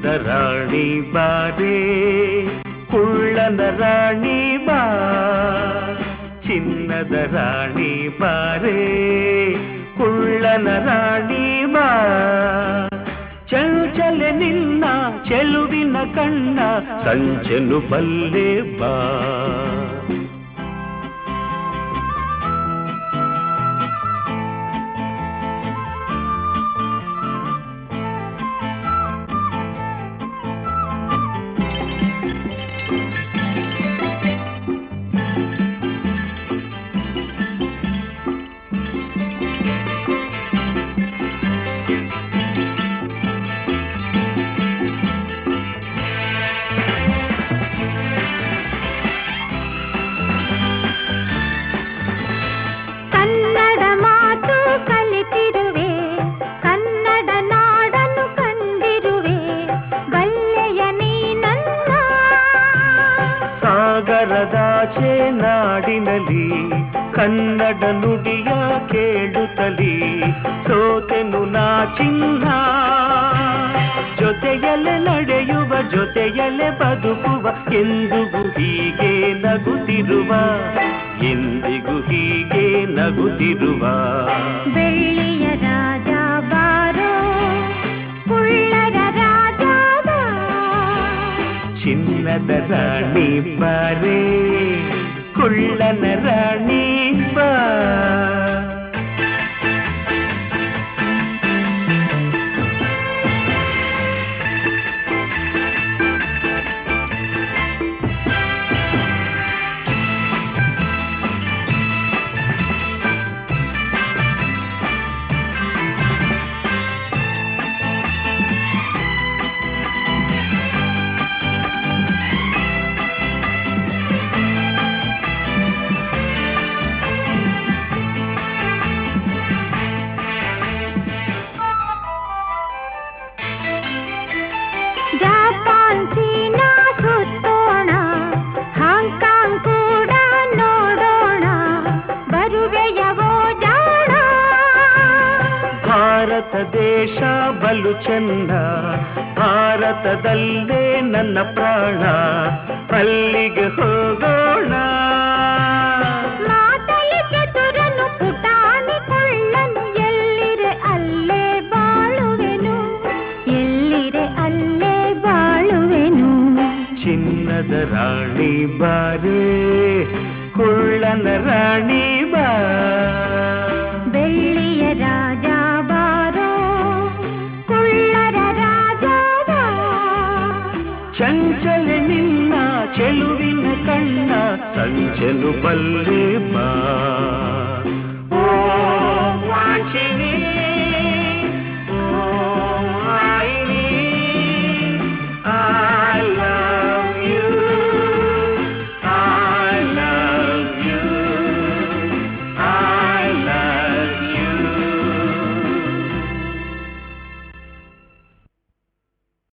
ಚಿನ್ನದ ರಾಣಿ ಬಾರೇ ಕುಳ್ಳನ ರಾಣಿ ಬಾ ಚಿನ್ನದ ರಾಣಿ ಬಾರೇ ಕುಳ್ಳನ ರಾಣಿ ಬಾ ಚಂಚಲೆ ನಿನ್ನ ಚೆಲುವಿನ ಕಣ್ಣ ಸಂಚನು ಬಲ್ಲೆ ಬಾ ಸಾಗರದಾಚೆ ನಾಡಿನಲ್ಲಿ ಕನ್ನಡ ನುಡಿಯ ಕೇಳುತ್ತಲಿ ಸೋತೆನು ನಾ ಚಿನ್ನ ಜೊತೆಯಲ್ಲೇ ನಡೆಯುವ ಜೊತೆಯಲ್ಲೇ ಬದುಕುವ ಎಂದಿಗೂ ಹೀಗೆ ನಗುತ್ತಿರುವ ಎಂದಿಗೂ ಹೀಗೆ ನಗುತ್ತಿರುವ ಬೆಳ್ಳಿಯ ರಾಜ ಬಾರೋ ಕುಳ್ಳರ ರಾಜ ಚಿನ್ನದ ರಾಣಿ ಬಾರೇ ಕುಳ್ಳನ ರಾಣಿ ಬಾ ಭಾರತ ದೇಶ ಬಲು ಚಂದ ಭಾರತದಲ್ಲೇ ನನ್ನ ಪ್ರಾಣ ಅಲ್ಲಿಗೆ ಹೋಗೋಣ ಮಾತಲಿ ಚತುರನು ಪುಟಾಣಿ ಕೊಳ್ಳನು ಎಲ್ಲಿರೆ ಅಲ್ಲೇ ಬಾಳುವೆನು ಎಲ್ಲಿರೆ ಅಲ್ಲೇ ಬಾಳುವೆನು ಚಿನ್ನದ ರಾಣಿ ಬಾರೇ ಕುಳ್ಳನ ರಾಣಿ ಬಾ ಬೆಳ್ಳಿಯ ರಾಜ ಬಾರೋ ಕುಳ್ಳರ ರಾಜ ಬಾ ಚಂಚಲೆ ನಿನ್ನ ಚೆಲುವಿನ ಕಣ್ಣ ಸಂಚಲು ಬಲ್ಲೆ ಬಾ